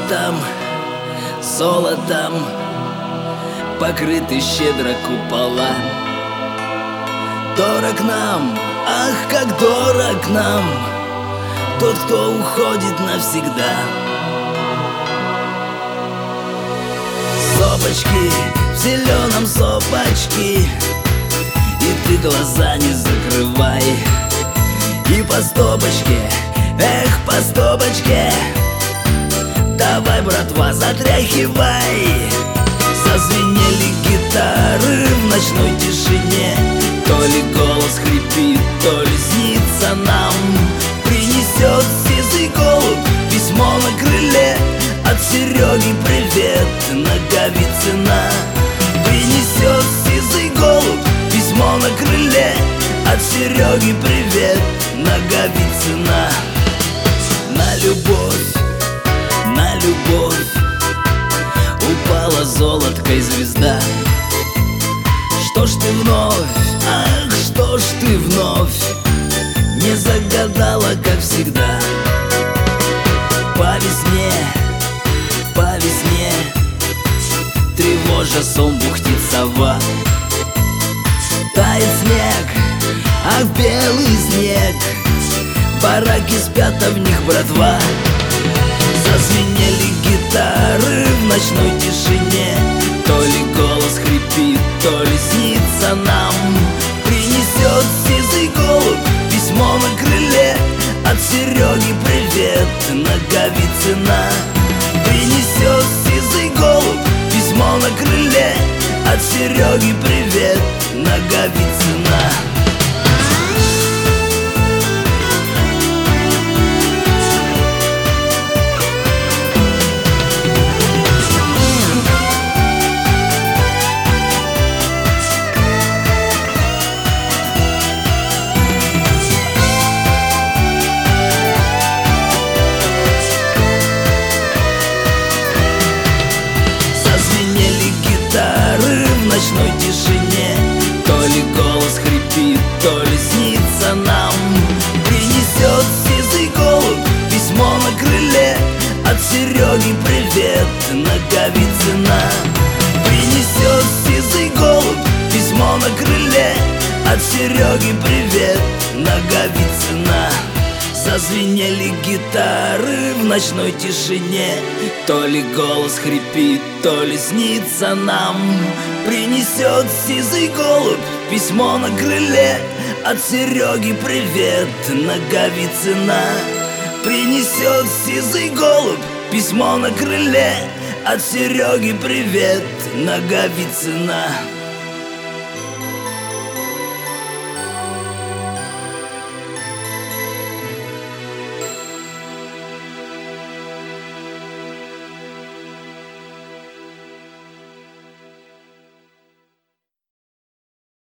Золотом, золотом покрыты щедро купола. Дорог нам, ах, как дорог нам тот, кто уходит навсегда. Сопочки в зеленом сопочки, и ты глаза не закрывай. И по стопочке, эх, по стопочке, давай, братва, затряхивай. Зазвенели гитары в ночной тишине, то ли голос хрипит, то ли снится нам. Принесет сизый голубь письмо на крыле, от Сереги привет, Наговицына. Принесет сизый голубь письмо на крыле, от Сереги привет, Наговицына. На любовь, на любовь упала золоткой звезда. Что ж ты вновь, ах, что ж ты вновь не загадала, как всегда. По весне, по весне тревожа сон бухтит сова. Тает снег, ах, белый снег, бараки спят, а в них братва. Зазвенели гитары в ночной тишине, то ли голос хрипит, то ли снится нам. Принесет сизый голубь письмо на крыле, от Сереги привет, Наговицына. Принесет сизый голубь письмо на крыле, от Сереги привет, Наговицына. В ночной тишине, то ли голос хрипит, то ли снится нам. Принесет сизый голубь письмо на крыле, от Сереги привет, Наговицына. Принесет сизый голубь письмо на крыле, от Сереги привет, Наговицына. Зазвенели гитары в ночной тишине, то ли голос хрипит, то ли снится нам. Принесет сизый голубь письмо на крыле, от Сереги привет, Наговицына. Принесет сизый голубь письмо на крыле, от Сереги привет, Наговицына.